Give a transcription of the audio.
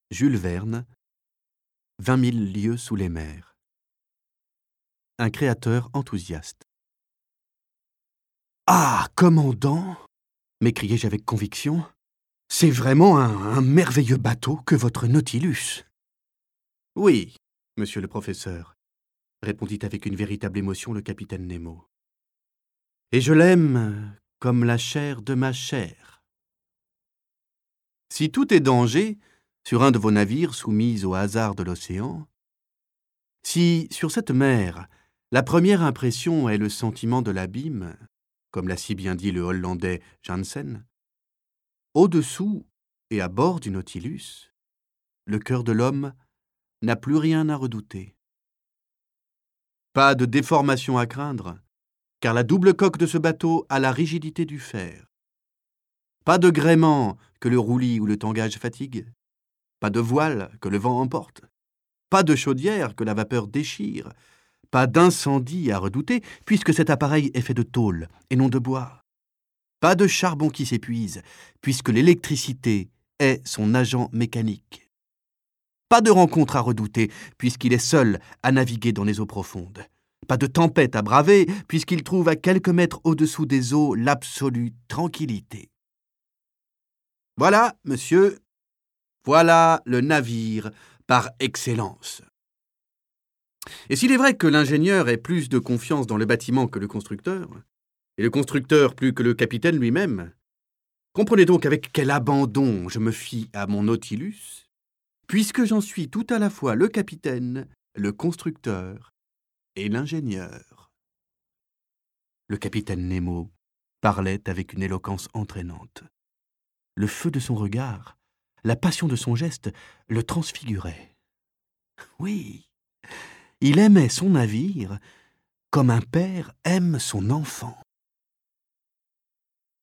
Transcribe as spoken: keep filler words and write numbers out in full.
Jules Verne, Vingt mille lieues sous les mers. Un créateur enthousiaste. « Ah, commandant !» m'écriai-je avec conviction. « C'est vraiment un, un merveilleux bateau que votre Nautilus. »« Oui, monsieur le professeur, » répondit avec une véritable émotion le capitaine Nemo. « Et je l'aime comme la chair de ma chair. Si tout est danger sur un de vos navires soumis au hasard de l'océan, si sur cette mer la première impression est le sentiment de l'abîme, comme l'a si bien dit le Hollandais Janssen, au-dessous et à bord du Nautilus, le cœur de l'homme n'a plus rien à redouter. Pas de déformation à craindre, car la double coque de ce bateau a la rigidité du fer. Pas de gréement que le roulis ou le tangage fatigue. Pas de voile que le vent emporte. Pas de chaudière que la vapeur déchire. Pas d'incendie à redouter, puisque cet appareil est fait de tôle et non de bois. Pas de charbon qui s'épuise, puisque l'électricité est son agent mécanique. Pas de rencontre à redouter, puisqu'il est seul à naviguer dans les eaux profondes. Pas de tempête à braver, puisqu'il trouve à quelques mètres au-dessous des eaux l'absolue tranquillité. Voilà, monsieur, voilà le navire par excellence. Et s'il est vrai que l'ingénieur ait plus de confiance dans le bâtiment que le constructeur, et le constructeur plus que le capitaine lui-même, comprenez donc avec quel abandon je me fie à mon Nautilus, puisque j'en suis tout à la fois le capitaine, le constructeur et l'ingénieur. Le capitaine Nemo parlait avec une éloquence entraînante. Le feu de son regard, la passion de son geste le transfiguraient. Oui, il aimait son navire comme un père aime son enfant.